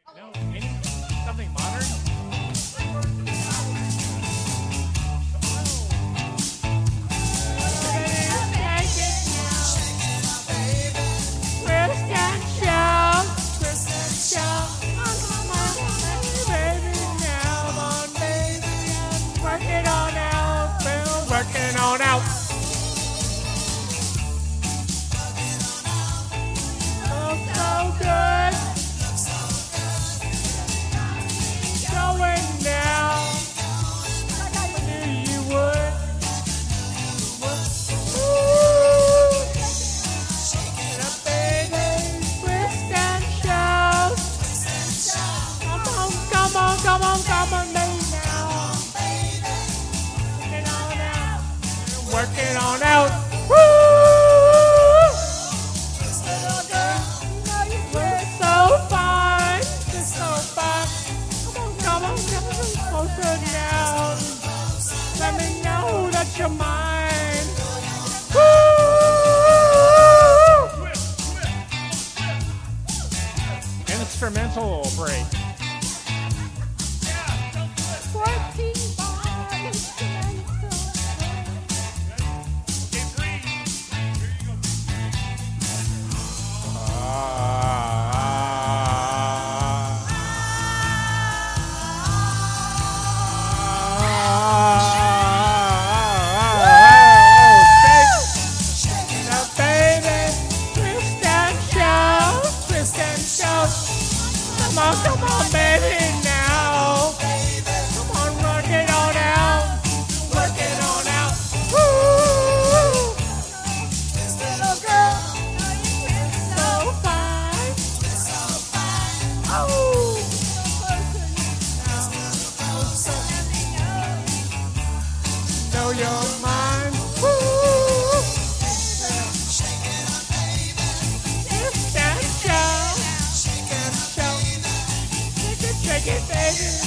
No, something modern? Working on out. Looks so good. Going down. I knew you would. Ooh. Shake it up, baby. Twist and shout. Come on, baby now. Working on out. Woo! Little girl, you're so fine. You're so fine. Come on, closer now. Let me know that you're mine. Woo! Instrumental break. Come on, baby, now. Come on, work it on out. Work it on out. Woo! This little girl, so fine. Oh! Know you're mine. Woo! Shake it up, baby. Shake it, baby.